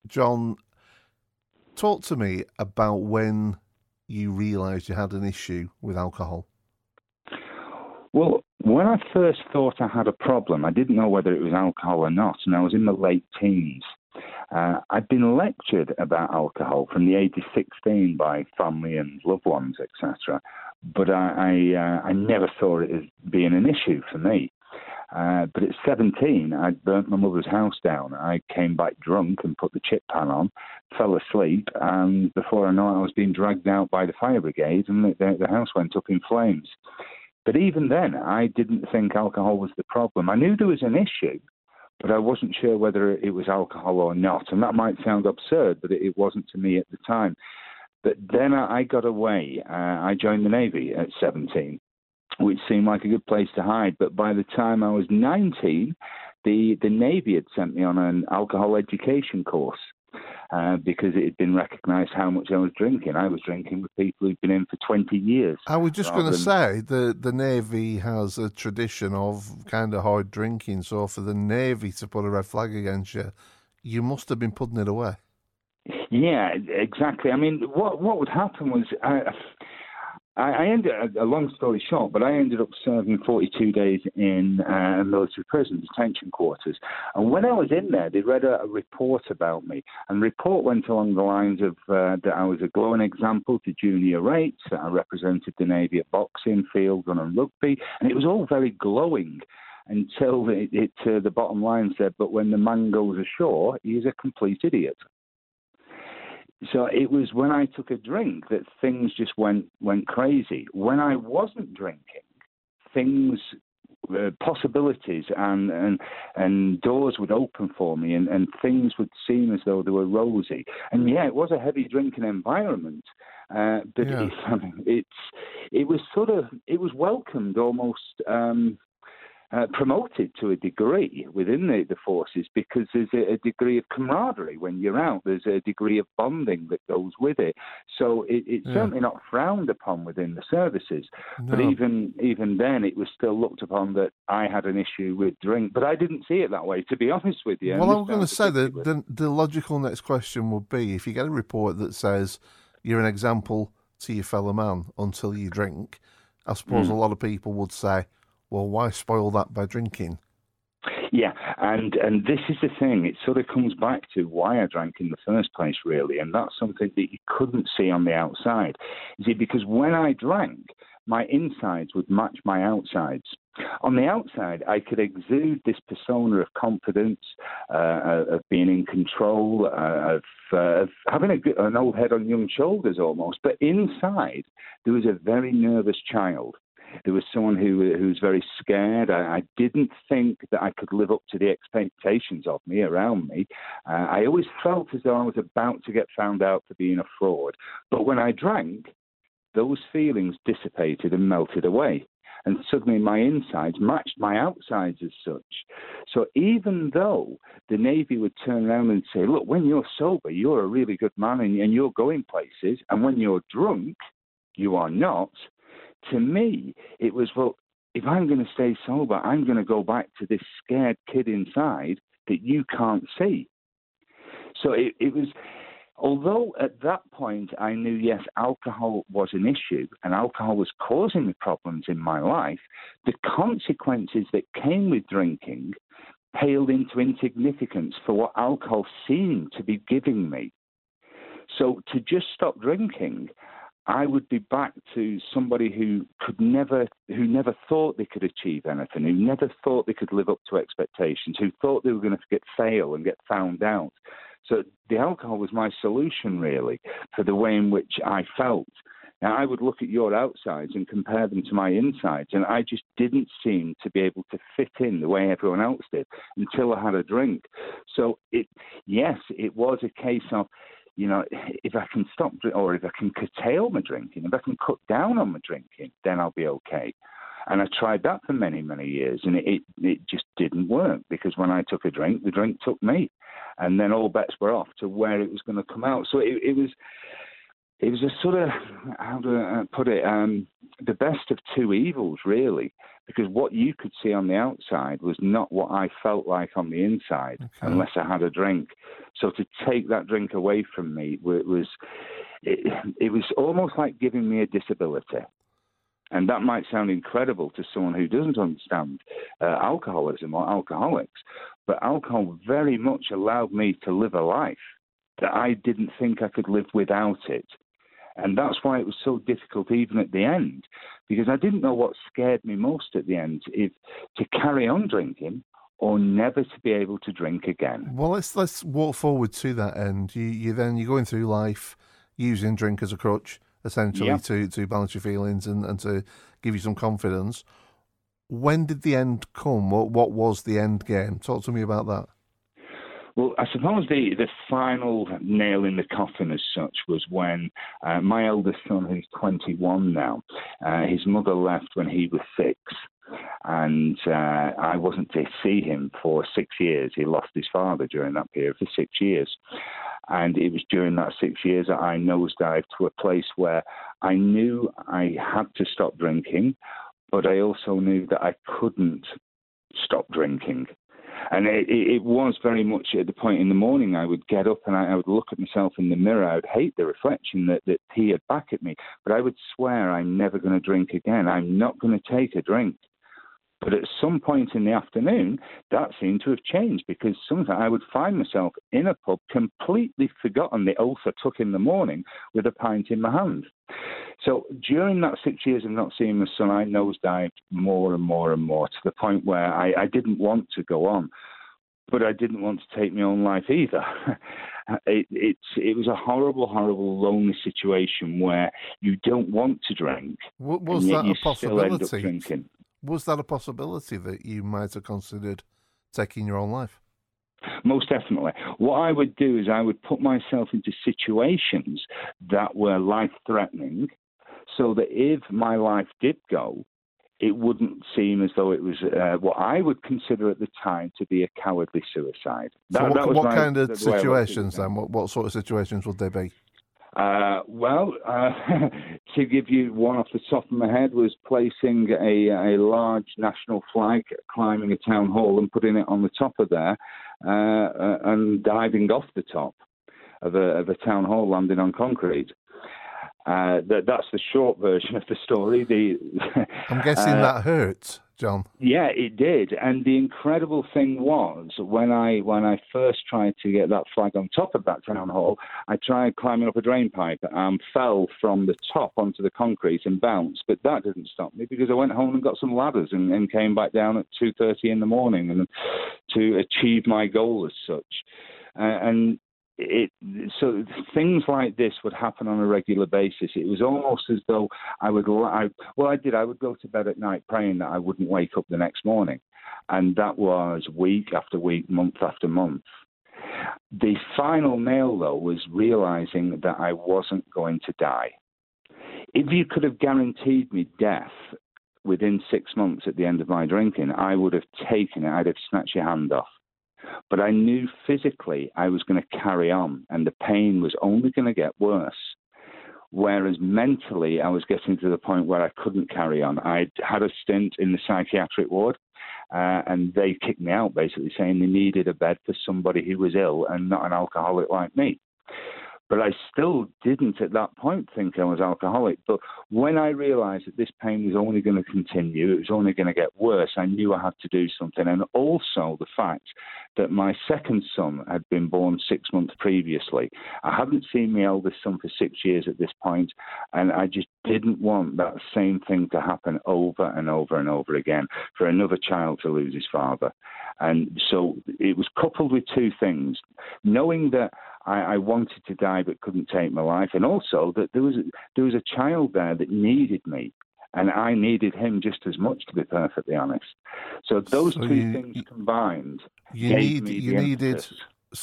John, talk to me about when you realised you had an issue with alcohol. Well, when I first thought I had a problem, I didn't know whether it was alcohol or not, and I was in my late teens. I'd been lectured about alcohol from the age of 16 by family and loved ones, etc. But I never saw it as being an issue for me. But at 17, I'd burnt my mother's house down. I came back drunk and put the chip pan on, fell asleep, and before I know it, I was being dragged out by the fire brigade, and the house went up in flames. But even then, I didn't think alcohol was the problem. I knew there was an issue, but I wasn't sure whether it was alcohol or not. And that might sound absurd, but it wasn't to me at the time. But then I got away. I joined the Navy at 17, which seemed like a good place to hide. But by the time I was 19, the Navy had sent me on an alcohol education course. Because it had been recognised how much I was drinking. I was drinking with people who'd been in for 20 years. I was just going to say the Navy has a tradition of kind of hard drinking, so for the Navy to put a red flag against you, you must have been putting it away. Yeah, exactly. I mean, what would happen was I ended, a long story short, but I ended up serving 42 days in a military prison, detention quarters. And when I was in there, they read a report about me. And the report went along the lines of that I was a glowing example to junior rates, that I represented the Navy at boxing, field gun and rugby. And it was all very glowing until the bottom line said, but when the man goes ashore, he's a complete idiot. So it was when I took a drink that things just went crazy. When I wasn't drinking, things, possibilities and doors would open for me, and things would seem as though they were rosy. And yeah, it was a heavy drinking environment, but Yeah. it was welcomed almost. Promoted to a degree within the forces, because there's a degree of camaraderie when you're out. There's a degree of bonding that goes with it. So it's certainly not frowned upon within the services. No. But even then, it was still looked upon that I had an issue with drink. But I didn't see it that way, to be honest with you. Well, I was going to say that the logical next question would be, if you get a report that says you're an example to your fellow man until you drink, I suppose a lot of people would say, well, why spoil that by drinking? Yeah, and this is the thing. It sort of comes back to why I drank in the first place, really, and that's something that you couldn't see on the outside. You see, because when I drank, my insides would match my outsides. On the outside, I could exude this persona of confidence, of being in control, of having an old head on young shoulders almost. But inside, there was a very nervous child. There was someone who was very scared. I didn't think that I could live up to the expectations of me around me. I always felt as though I was about to get found out for being a fraud. But when I drank, those feelings dissipated and melted away. And suddenly my insides matched my outsides as such. So even though the Navy would turn around and say, look, when you're sober, you're a really good man and you're going places. And when you're drunk, you are not. To me, it was, well, if I'm going to stay sober, I'm going to go back to this scared kid inside that you can't see. So it was, although at that point I knew, yes, alcohol was an issue and alcohol was causing the problems in my life, the consequences that came with drinking paled into insignificance for what alcohol seemed to be giving me. So to just stop drinking, I would be back to somebody who never thought they could achieve anything, who never thought they could live up to expectations, who thought they were going to fail and get found out. So the alcohol was my solution, really, for the way in which I felt. Now, I would look at your outsides and compare them to my insides, and I just didn't seem to be able to fit in the way everyone else did until I had a drink. So, it was a case of, you know, if I can stop, or if I can curtail my drinking, if I can cut down on my drinking, then I'll be okay. And I tried that for many, many years, and it just didn't work, because when I took a drink, the drink took me. And then all bets were off to where it was going to come out. So it it was a sort of, how do I put it, the best of two evils, really, because what you could see on the outside was not what I felt like on the inside, unless I had a drink. So to take that drink away from me it was almost like giving me a disability. And that might sound incredible to someone who doesn't understand alcoholism or alcoholics, but alcohol very much allowed me to live a life that I didn't think I could live without it. And that's why it was so difficult even at the end, because I didn't know what scared me most at the end, if to carry on drinking or never to be able to drink again. Well, let's walk forward to that end. You're going through life using drink as a crutch, essentially, to balance your feelings and to give you some confidence. When did the end come? What was the end game? Talk to me about that. Well, I suppose the final nail in the coffin as such was when my eldest son, who's 21 now, his mother left when he was 6, and I wasn't to see him for 6 years. He lost his father during that period for 6 years. And it was during that 6 years that I nosedived to a place where I knew I had to stop drinking, but I also knew that I couldn't stop drinking. And it was very much at the point in the morning I would get up and I would look at myself in the mirror. I would hate the reflection that he had back at me, but I would swear I'm never going to drink again. I'm not going to take a drink. But at some point in the afternoon, that seemed to have changed, because sometimes I would find myself in a pub, completely forgotten the oath I took in the morning, with a pint in my hand. So during that 6 years of not seeing my son, I nosedived more and more and more, to the point where I didn't want to go on, but I didn't want to take my own life either. It was a horrible, horrible, lonely situation where you don't want to drink. Was that a possibility? Still end up drinking. Was that a possibility that you might have considered taking your own life? Most definitely. What I would do is I would put myself into situations that were life-threatening, so that if my life did go, it wouldn't seem as though it was what I would consider at the time to be a cowardly suicide. So what kind of situations then? What sort of situations would they be? To give you one off the top of my head, was placing a large national flag, climbing a town hall and putting it on the top of there, and diving off the top of a town hall, landing on concrete. That's the short version of the story. I'm guessing that hurt, John. Yeah, it did. And the incredible thing was, when I first tried to get that flag on top of that town hall, I tried climbing up a drain pipe and fell from the top onto the concrete and bounced. But that didn't stop me, because I went home and got some ladders and came back down at 2:30 in the morning and to achieve my goal as such. So things like this would happen on a regular basis. It was almost as though I would go to bed at night praying that I wouldn't wake up the next morning. And that was week after week, month after month. The final nail, though, was realizing that I wasn't going to die. If you could have guaranteed me death within 6 months at the end of my drinking, I would have taken it. I'd have snatched your hand off. But I knew physically I was going to carry on, and the pain was only going to get worse. Whereas mentally, I was getting to the point where I couldn't carry on. I'd had a stint in the psychiatric ward, and they kicked me out, basically saying they needed a bed for somebody who was ill and not an alcoholic like me. But I still didn't at that point think I was alcoholic. But when I realized that this pain was only going to continue, it was only going to get worse, I knew I had to do something. And also the fact that my second son had been born 6 months previously. I hadn't seen my eldest son for 6 years at this point, and I just didn't want that same thing to happen over and over and over again, for another child to lose his father. And so it was coupled with two things: knowing that I wanted to die but couldn't take my life, and also that there was a child there that needed me, and I needed him just as much, to be perfectly honest. So those two things combined gave me the emphasis.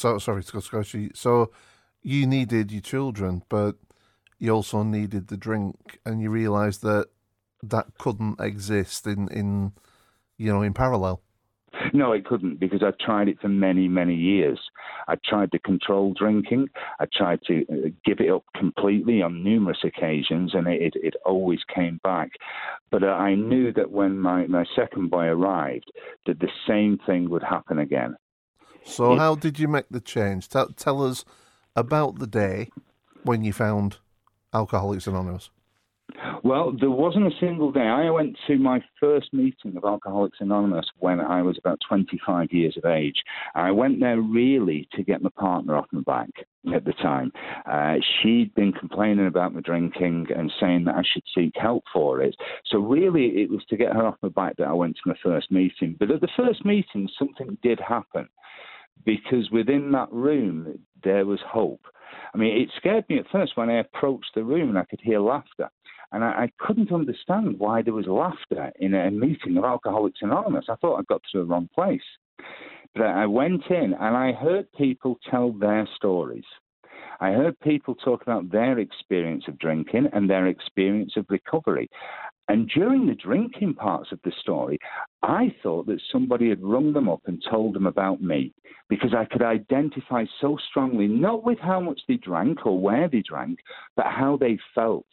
So you needed your children, but you also needed the drink, and you realised that couldn't exist in parallel. No, it couldn't, because I tried it for many, many years. I tried to control drinking. I tried to give it up completely on numerous occasions, and it always came back. But I knew that when my second boy arrived, that the same thing would happen again. So how did you make the change? Tell us about the day when you found Alcoholics Anonymous. Well, there wasn't a single day. I went to my first meeting of Alcoholics Anonymous when I was about 25 years of age. I went there really to get my partner off my back at the time. She'd been complaining about my drinking and saying that I should seek help for it. So really it was to get her off my back that I went to my first meeting. But at the first meeting, something did happen, because within that room there was hope. I mean, it scared me at first when I approached the room and I could hear laughter. And I couldn't understand why there was laughter in a meeting of Alcoholics Anonymous. I thought I'd got to the wrong place. But I went in and I heard people tell their stories. I heard people talk about their experience of drinking and their experience of recovery. And during the drinking parts of the story, I thought that somebody had rung them up and told them about me, because I could identify so strongly, not with how much they drank or where they drank, but how they felt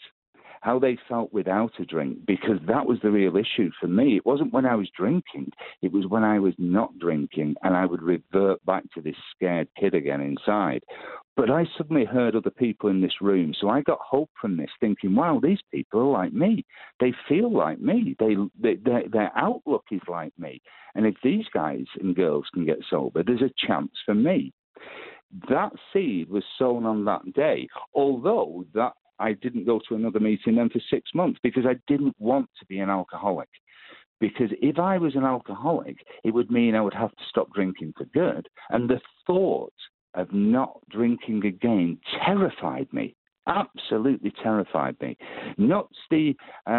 without a drink, because that was the real issue for me. It wasn't when I was drinking, it was when I was not drinking, and I would revert back to this scared kid again inside. But I suddenly heard other people in this room, so I got hope from this, thinking, wow, these people are like me. They feel like me. Their outlook is like me. And if these guys and girls can get sober, there's a chance for me. That seed was sown on that day, although that I didn't go to another meeting then for 6 months, because I didn't want to be an alcoholic. Because if I was an alcoholic, it would mean I would have to stop drinking for good. And the thought of not drinking again terrified me, absolutely terrified me. Not the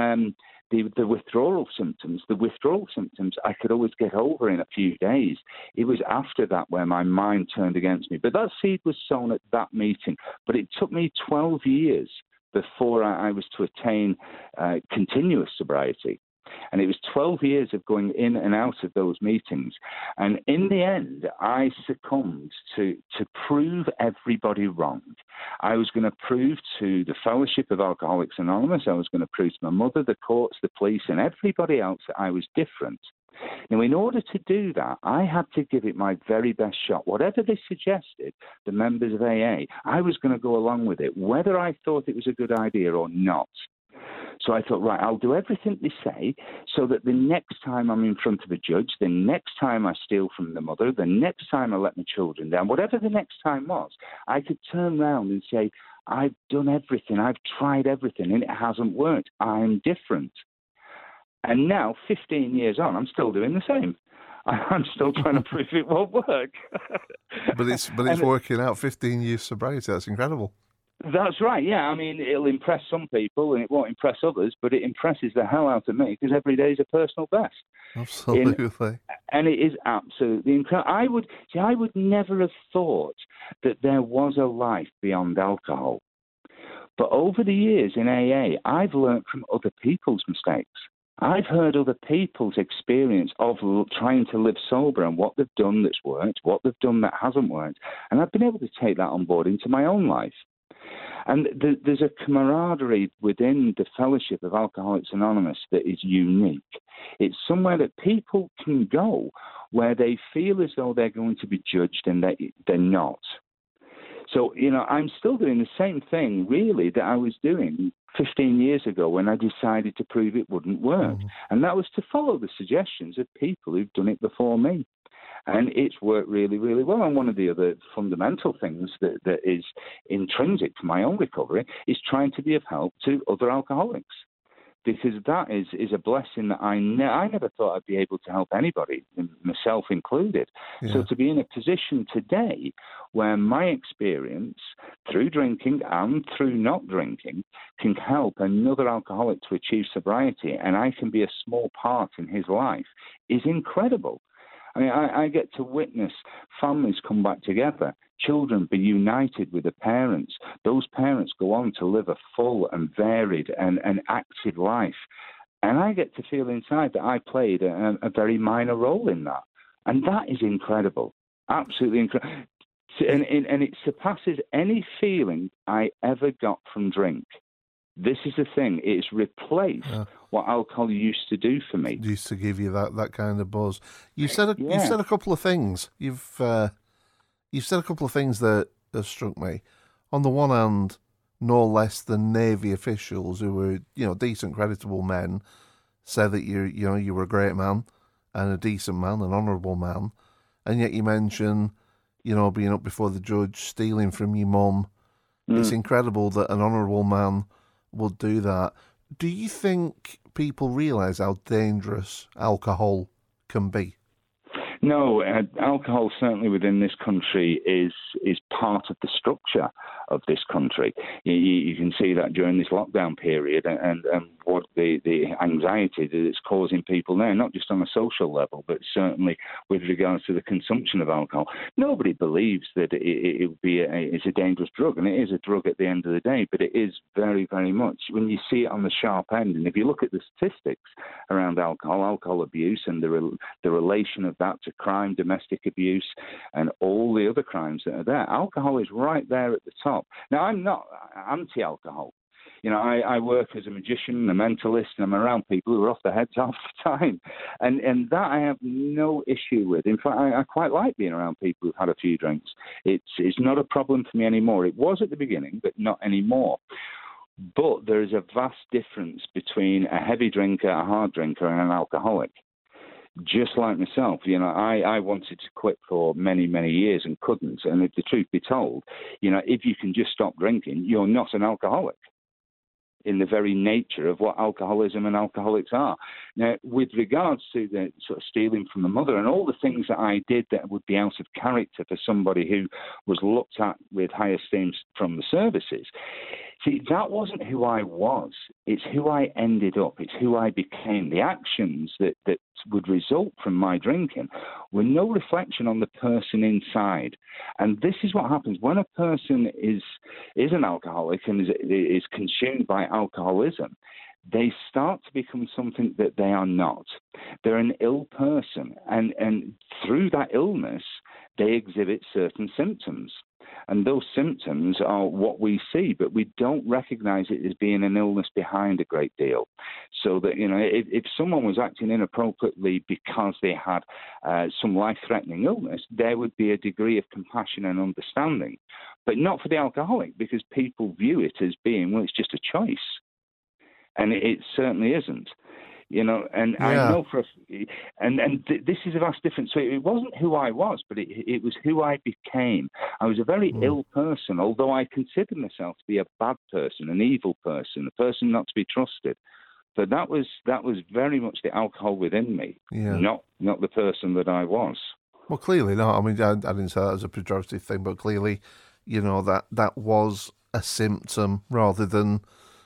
withdrawal symptoms. The withdrawal symptoms I could always get over in a few days. It was after that where my mind turned against me. But that seed was sown at that meeting. But it took me 12 years before I was to attain continuous sobriety. And it was 12 years of going in and out of those meetings. And in the end, I succumbed to prove everybody wrong. I was going to prove to the Fellowship of Alcoholics Anonymous, I was going to prove to my mother, the courts, the police, and everybody else that I was different. Now, in order to do that, I had to give it my very best shot. Whatever they suggested, the members of AA, I was going to go along with it, whether I thought it was a good idea or not. So I thought, right, I'll do everything they say so that the next time I'm in front of a judge, the next time I steal from the mother, the next time I let my children down, whatever the next time was, I could turn around and say, I've done everything, I've tried everything, and it hasn't worked. I'm different. And now, 15 years on, I'm still doing the same. I'm still trying to prove it won't work. But it's working out. 15 years sobriety, that's incredible. That's right, yeah. I mean, it'll impress some people and it won't impress others, but it impresses the hell out of me, because every day is a personal best. Absolutely. And it is absolutely incredible. I would never have thought that there was a life beyond alcohol. But over the years in AA, I've learned from other people's mistakes. I've heard other people's experience of trying to live sober and what they've done that's worked, what they've done that hasn't worked. And I've been able to take that on board into my own life. And there's a camaraderie within the Fellowship of Alcoholics Anonymous that is unique. It's somewhere that people can go where they feel as though they're going to be judged, and they're not. So, I'm still doing the same thing, really, that I was doing 15 years ago when I decided to prove it wouldn't work. Mm-hmm. And that was to follow the suggestions of people who've done it before me. And it's worked really, really well. And one of the other fundamental things that is intrinsic to my own recovery is trying to be of help to other alcoholics, because that is a blessing that I never thought I'd be able to help anybody, myself included. Yeah. So to be in a position today where my experience through drinking and through not drinking can help another alcoholic to achieve sobriety, and I can be a small part in his life, is incredible. I mean, I get to witness families come back together, children be united with the parents. Those parents go on to live a full and varied and active life. And I get to feel inside that I played a very minor role in that. And that is incredible, absolutely incredible. And it surpasses any feeling I ever got from drink. This is the thing. It's replaced what alcohol used to do for me. It used to give you that kind of buzz. You've said a couple of things. You've said a couple of things that have struck me. On the one hand, no less than Navy officials who were, decent, creditable men, said that you were a great man and a decent man, an honourable man, and yet you mention, being up before the judge, stealing from your mum. It's incredible that an honourable man would do that. Do you think people realise how dangerous alcohol can be? No, alcohol certainly within this country is part of the structure of this country. You can see that during this lockdown period and what the anxiety that it's causing people there, not just on a social level, but certainly with regards to the consumption of alcohol. Nobody believes that it's a dangerous drug, and it is a drug at the end of the day, but it is very, very much. When you see it on the sharp end, and if you look at the statistics around alcohol abuse and the relation of that to crime, domestic abuse, and all the other crimes that are there, alcohol is right there at the top. Now, I'm not anti-alcohol. I work as a magician, a mentalist, and I'm around people who are off their heads half the time. And that I have no issue with. In fact, I quite like being around people who've had a few drinks. It's not a problem for me anymore. It was at the beginning, but not anymore. But there is a vast difference between a heavy drinker, a hard drinker, and an alcoholic. Just like myself, I wanted to quit for many, many years and couldn't. And if the truth be told, if you can just stop drinking, you're not an alcoholic in the very nature of what alcoholism and alcoholics are. Now, with regards to the sort of stealing from the mother and all the things that I did that would be out of character for somebody who was looked at with high esteem from the services, see, that wasn't who I was. It's who I ended up. It's who I became. The actions that would result from my drinking were no reflection on the person inside. And this is what happens when a person is an alcoholic and is consumed by alcoholism. They start to become something that they are not. They're an ill person. And through that illness, they exhibit certain symptoms. And those symptoms are what we see, but we don't recognize it as being an illness behind a great deal. So that, if someone was acting inappropriately because they had some life-threatening illness, there would be a degree of compassion and understanding. But not for the alcoholic, because people view it as being, well, it's just a choice. And it certainly isn't. And yeah. I know this is a vast difference. So it wasn't who I was, but it was who I became. I was a very ill person, although I considered myself to be a bad person, an evil person, a person not to be trusted. But that was very much the alcohol within me, not the person that I was. Well, clearly not. I mean, I didn't say that as a pejorative thing, but clearly, that was a symptom rather than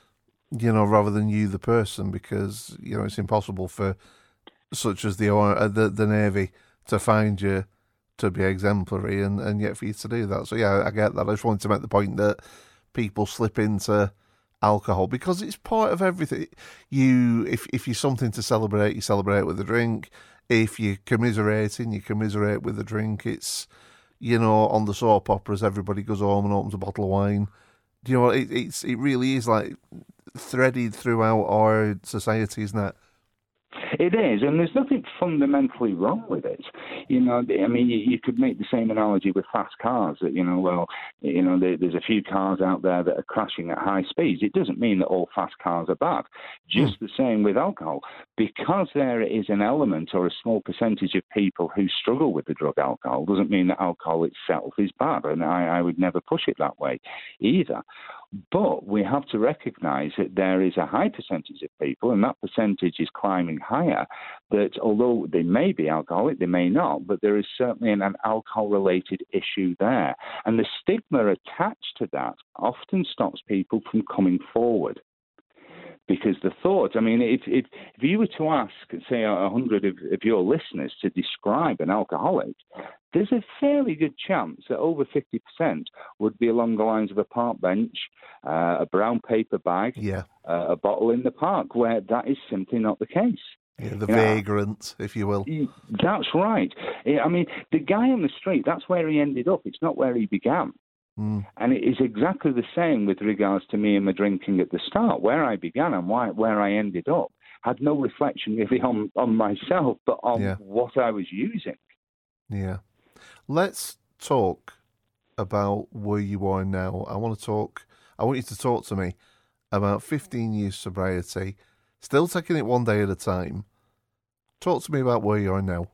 you, the person, because, it's impossible for such as the Navy to find you to be exemplary and yet for you to do that. So, yeah, I get that. I just wanted to make the point that people slip into alcohol because it's part of everything. If you're something to celebrate, you celebrate with a drink. If you're commiserating, you commiserate with a drink. It's, on the soap operas, everybody goes home and opens a bottle of wine. It really is like threaded throughout our society, isn't it? It is, and there's nothing fundamentally wrong with it. You could make the same analogy with fast cars. That there's a few cars out there that are crashing at high speeds. It doesn't mean that all fast cars are bad. Just the same with alcohol, because there is an element or a small percentage of people who struggle with the drug alcohol. Doesn't mean that alcohol itself is bad, and I would never push it that way either. But we have to recognise that there is a high percentage of people, and that percentage is climbing higher, that although they may be alcoholic, they may not, but there is certainly an alcohol-related issue there. And the stigma attached to that often stops people from coming forward. Because the thought, if you were to ask, say, 100 of your listeners to describe an alcoholic, there's a fairly good chance that over 50% would be along the lines of a park bench, a brown paper bag, a bottle in the park, where that is simply not the case. Yeah, the vagrant, if you will. That's right. I mean, the guy on the street, that's where he ended up. It's not where he began. Mm. And it is exactly the same with regards to me and my drinking at the start. Where I began and where I ended up had no reflection really on myself, but on what I was using. Yeah. Let's talk about where you are now. I want you to talk to me about 15 years sobriety, still taking it one day at a time. Talk to me about where you are now.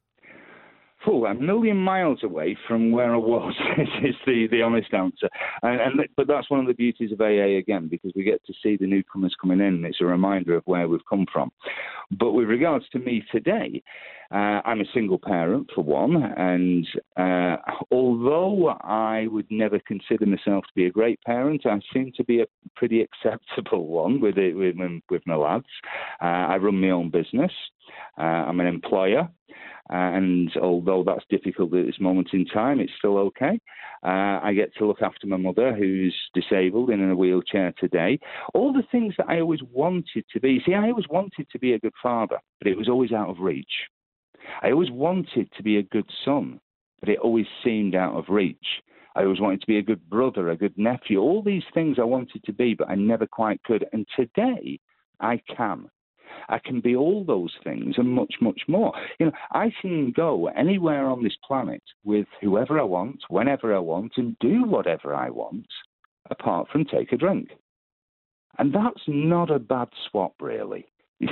A million miles away from where I was is the honest answer. But that's one of the beauties of AA again, because we get to see the newcomers coming in. It's a reminder of where we've come from. But with regards to me today, I'm a single parent, for one, and although I would never consider myself to be a great parent, I seem to be a pretty acceptable one with my lads. I run my own business. I'm an employer. And although that's difficult at this moment in time, it's still okay. I get to look after my mother, who's disabled and in a wheelchair today. All the things that I always wanted to be. See, I always wanted to be a good father, but it was always out of reach. I always wanted to be a good son, but it always seemed out of reach. I always wanted to be a good brother, a good nephew. All these things I wanted to be, but I never quite could. And today, I can. I can be all those things and much, much more. I can go anywhere on this planet with whoever I want, whenever I want, and do whatever I want, apart from take a drink. And that's not a bad swap, really.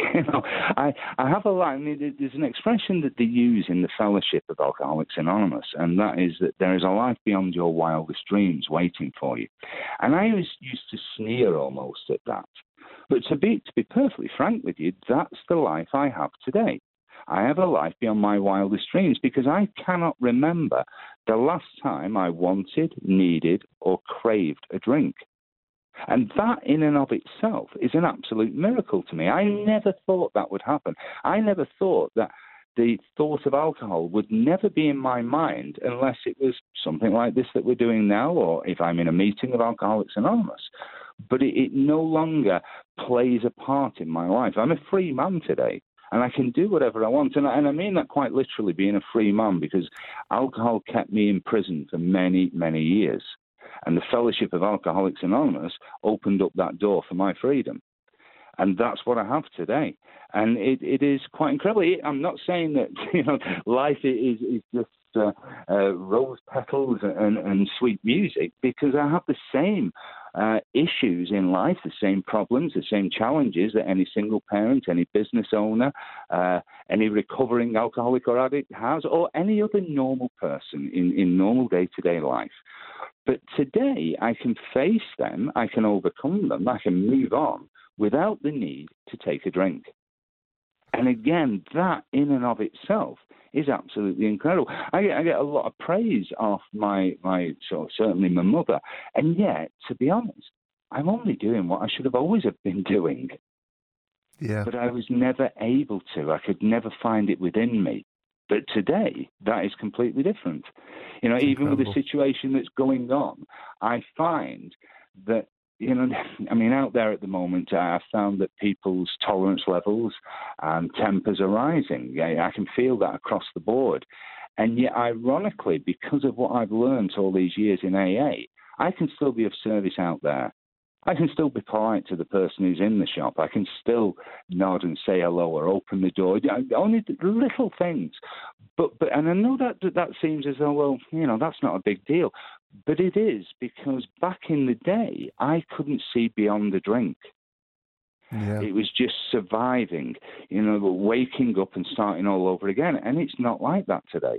I have a line. There's an expression that they use in the Fellowship of Alcoholics Anonymous, and that is that there is a life beyond your wildest dreams waiting for you. And I always used to sneer almost at that. But to be perfectly frank with you, that's the life I have today. I have a life beyond my wildest dreams because I cannot remember the last time I wanted, needed, or craved a drink. And that in and of itself is an absolute miracle to me. I never thought that would happen. I never thought that the thought of alcohol would never be in my mind unless it was something like this that we're doing now, or if I'm in a meeting of Alcoholics Anonymous. But it no longer plays a part in my life. I'm a free man today, and I can do whatever I want. And I mean that quite literally, being a free man, because alcohol kept me in prison for many, many years. And the Fellowship of Alcoholics Anonymous opened up that door for my freedom. And that's what I have today. And it is quite incredible. I'm not saying that life is just rose petals and sweet music, because I have the same issues in life, the same problems, the same challenges that any single parent, any business owner, any recovering alcoholic or addict has, or any other normal person in normal day-to-day life. But today I can face them, I can overcome them, I can move on without the need to take a drink. And again, that in and of itself is absolutely incredible. I get a lot of praise off my certainly my mother, and yet, to be honest, I'm only doing what I should have always have been doing. Yeah. But I was never able to. I could never find it within me. But today, that is completely different. Even incredible. With the situation that's going on, I find that, out there at the moment, I've found that people's tolerance levels and tempers are rising. I can feel that across the board. And yet, ironically, because of what I've learned all these years in AA, I can still be of service out there. I can still be polite to the person who's in the shop. I can still nod and say hello or open the door. Only little things. But and I know that seems as though, that's not a big deal. But it is, because back in the day, I couldn't see beyond the drink. Yeah. It was just surviving, waking up and starting all over again. And it's not like that today.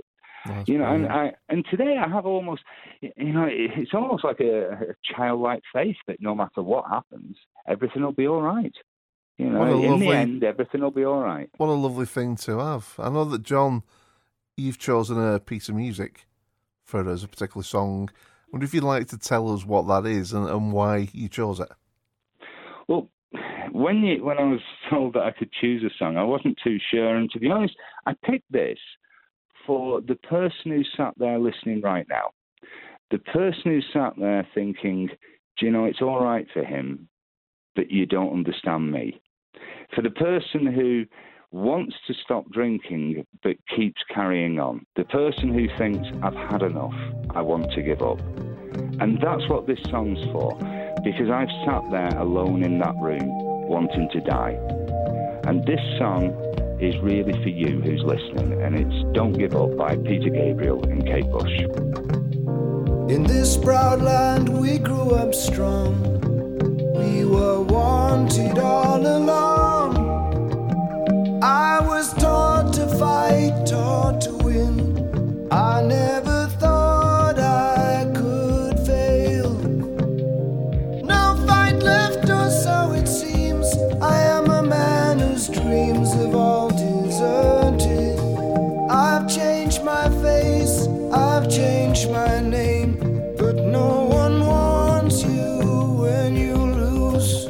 And today I have almost, it's almost like a childlike faith that no matter what happens, everything will be all right. In the end, everything will be all right. What a lovely thing to have. I know that, John, you've chosen a piece of music for us, a particular song. I wonder if you'd like to tell us what that is and why you chose it. Well, when I was told that I could choose a song, I wasn't too sure. And to be honest, I picked this for the person who sat there listening right now, the person who sat there thinking, it's all right for him, but you don't understand me. For the person who wants to stop drinking but keeps carrying on. The person who thinks, I've had enough, I want to give up. And that's what this song's for, because I've sat there alone in that room wanting to die. And this song is really for you who's listening, and it's Don't Give Up by Peter Gabriel and Kate Bush. In this proud land we grew up strong. We were wanted all along. I was taught to fight, taught to win. I never thought I could fail. No fight left, or so it seems. I am a man whose dreams have all deserted. I've changed my face, I've changed my name, but no one wants you when you lose.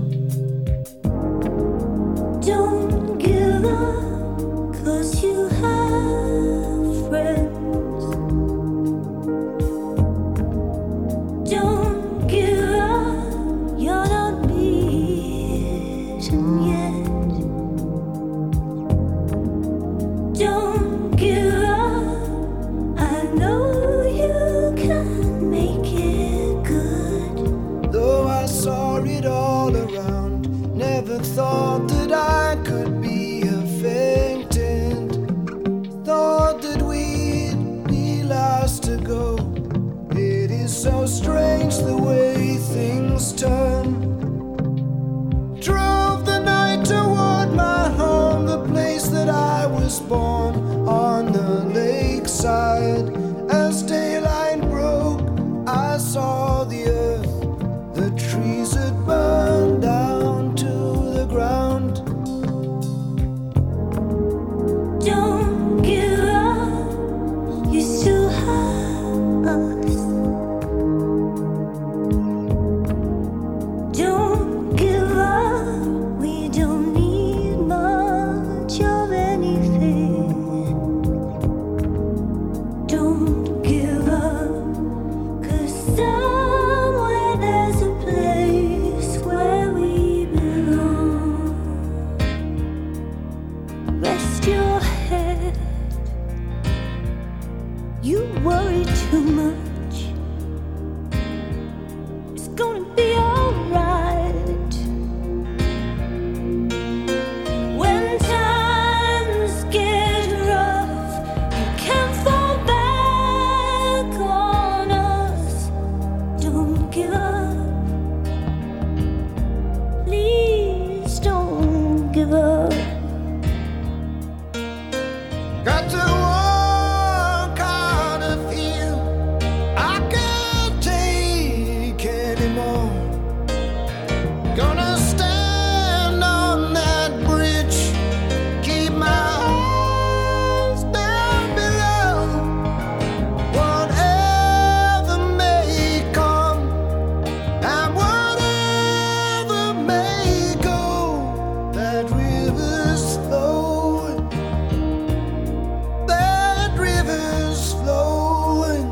Don't give up, 'cause you have friends. Don't give up, you're not beaten yet. Don't give up, I know you can make it good. Though I saw it all around, never thought that I could be a faintant. Thought that we'd be last to go. It is so strange the way things turn. Drove the night toward my home, the place that I was born, on the lakeside. As daylight broke, I saw the earth. The trees had burned down to the ground. Don't give up, you still have us. Don't give up, we don't need much of anything. Don't give up, 'cause somewhere there's a place where we belong. Rest your head, you worry too much. It's gonna be alright. When times get rough, you can't fall back on us. Don't give up, please don't give up. Got to walk out of here. I can't take anymore. Gonna stand on that bridge, keep my eyes down below. Whatever may come and whatever may go, that river's flowing. That river's flowing.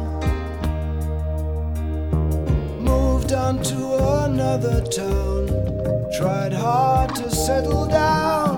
Moved on to another town. Tried hard to settle down.